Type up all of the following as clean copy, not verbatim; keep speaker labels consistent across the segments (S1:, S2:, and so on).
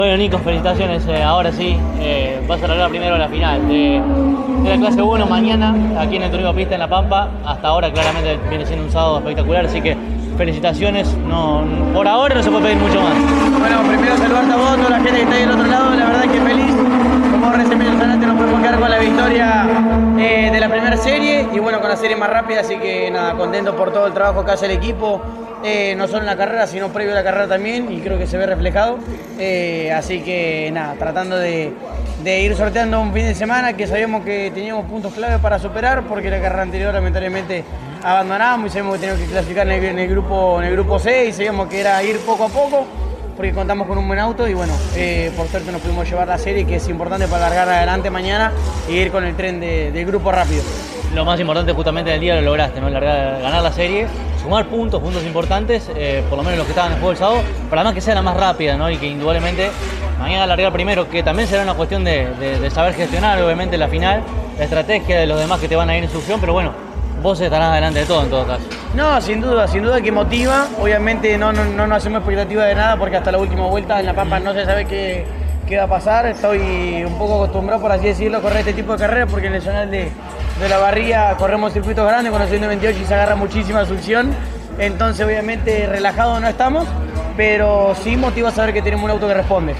S1: Bueno, Nico, felicitaciones. Ahora sí, vas a largar primero la final de la clase 1 mañana, aquí en el Turismo Pista en La Pampa. Hasta ahora claramente viene siendo un sábado espectacular, así que felicitaciones. No, por ahora no se puede pedir mucho más.
S2: Bueno, primero saludarte a vos, toda la gente que está ahí del otro lado, la verdad que feliz. Como recién mencionaste, nos podemos quedar con la victoria de la primera serie y bueno, con la serie más rápida, así que nada, contento por todo el trabajo que hace el equipo. No solo en la carrera, sino previo a la carrera también, y creo que se ve reflejado. Así que nada, tratando de ir sorteando un fin de semana que sabíamos que teníamos puntos clave para superar, porque la carrera anterior lamentablemente abandonamos y sabíamos que teníamos que clasificar en el grupo C y sabíamos que era ir poco a poco, porque contamos con un buen auto y bueno, por suerte nos pudimos llevar la serie, que es importante para largar adelante mañana e ir con el tren del grupo rápido.
S1: Lo más importante justamente del día lo lograste, ¿no? Ganar la serie, sumar puntos importantes, por lo menos los que estaban en juego el sábado, para además que sea la más rápida, ¿no? Y que indudablemente mañana largar primero, que también será una cuestión de saber gestionar obviamente la final, la estrategia de los demás que te van a ir en succión, pero bueno, vos estarás adelante de todo en todo caso.
S2: No, sin duda que motiva. Obviamente no nos hacemos expectativa de nada porque hasta la última vuelta en La Pampa no se sabe qué va a pasar. Estoy un poco acostumbrado, por así decirlo, a correr este tipo de carreras porque en el zonal de la Barría corremos circuitos grandes con el 128 y se agarra muchísima succión. Entonces obviamente relajados no estamos, pero sí motiva saber que tenemos un auto que responde.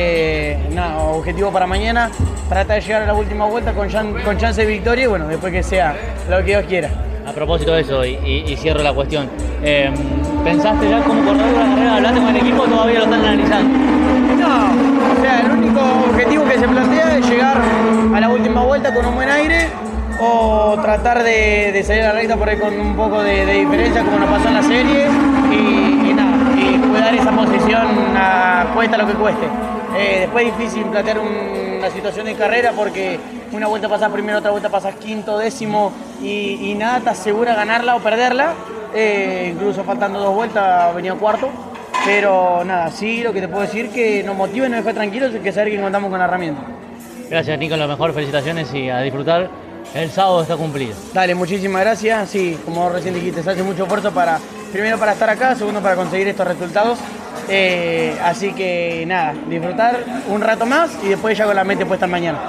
S2: Objetivo para mañana, tratar de llegar a la última vuelta con chance de victoria y bueno, después que sea lo que Dios quiera.
S1: A propósito de eso, y cierro la cuestión, ¿pensaste ya cómo correr la carrera? ¿Hablaste con el equipo o todavía lo están analizando?
S2: No, o sea, el único objetivo que se plantea es llegar a la última vuelta con un buen aire o tratar de salir a la recta por ahí con un poco de diferencia como nos pasó en la serie y cuidar esa posición cuesta lo que cueste. Después es difícil plantear una situación de carrera porque una vuelta pasas primero, otra vuelta pasas quinto, décimo y nada te asegura ganarla o perderla. Incluso faltando 2 vueltas venía cuarto. Pero nada, sí, lo que te puedo decir que nos motiva y nos deja tranquilos es que saber que contamos con la herramienta.
S1: Gracias, Nico, lo mejor, felicitaciones y a disfrutar. El sábado está cumplido.
S2: Dale, muchísimas gracias. Sí, como recién dijiste, se hace mucho esfuerzo primero para estar acá, segundo para conseguir estos resultados. Así que nada, disfrutar un rato más y después ya con la mente puesta mañana.